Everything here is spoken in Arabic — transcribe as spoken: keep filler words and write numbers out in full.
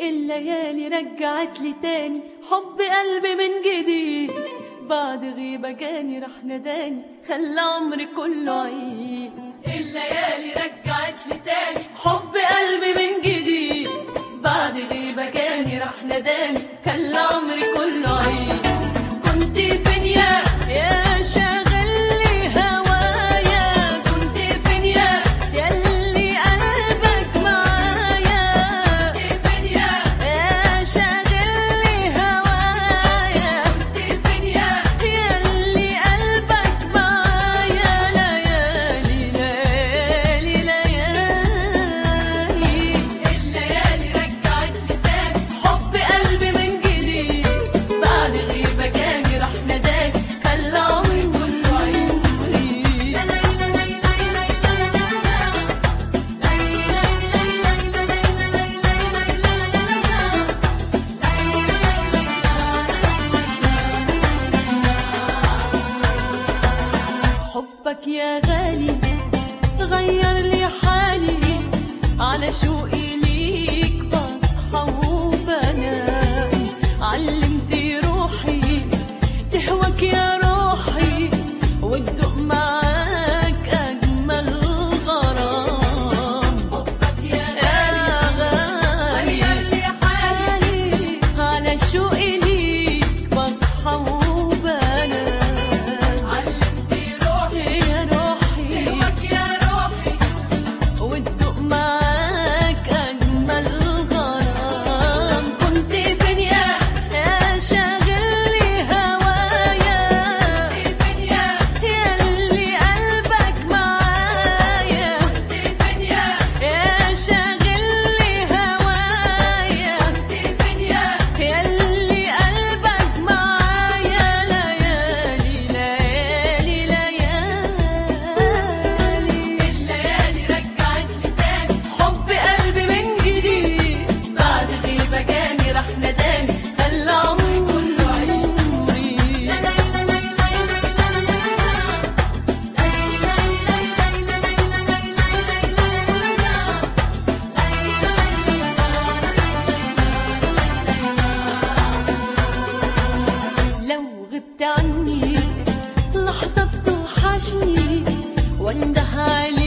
الليالي رجعت لي تاني حب قلبي من جديد، بعد غيبة جاني راح نداني خلى عمري كله عيد. الليالي رجعت لي تاني حب قلبي من جديد، بعد غيبة جاني راح نداني خلى عمري كله عيد. كنت فين يا يا شاغل لي هوايا، كنت فين يا ياللي قلبك معايا، كنت فين يا يا شاغل لي هوايا، كنت فين يا ياللي قلبك معايا. ليالي ليالي ليالي الليالي رجعت لي تاني حب قلبي من جديد، بعد غيبة جاني راح نداني خلى عمري كله عيد. حبك يا غالي غير لي حالي، على شوقي ليك بصحى وبنام. علمتي روحي تهواك يا روحي، وتدوق معاك أجمل غرام. حبك يا غالي غير لي حالي، على شوقي ليك بصحى وبنام. علمتي روحي يا روحي تهواك يا روحي، وتدوق معاك أجمل غرام. كنت فين يا يا شاغل لي هوايا، كنت فين يا ياللي قلبك معايا، كنت فين يا يا شاغل لي هوايا، كنت فين يا ياللي قلبك معايا. ليالي ليالي ليالي الليالي رجعت لي تاني حب قلبي من جديد، بعد غيبة جاني راح نداني خلى عمري كله عيد. لو غبت عني لحظة بتوحشني، وانده عليك